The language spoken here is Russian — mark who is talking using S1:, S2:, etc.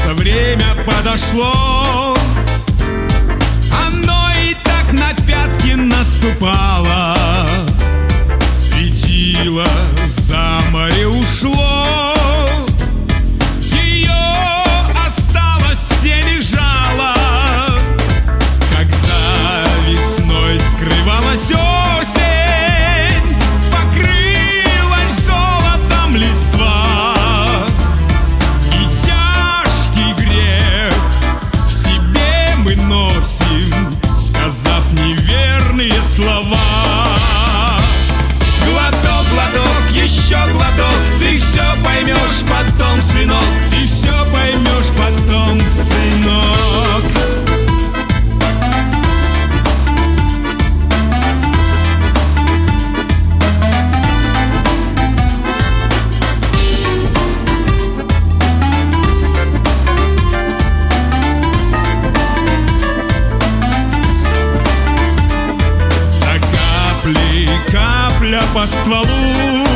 S1: время подошло, оно и так на пятки наступало. Светило за море ушло, ее осталось в тени жало. Как за весной скрывалась осень, покрылась золотом листва. И тяжкий грех в себе мы носим, сказав неверные слова. Глоток, глоток, еще глоток, ты все поймешь потом, сынок, ты все поймешь потом, сынок. За каплей капля по стволу,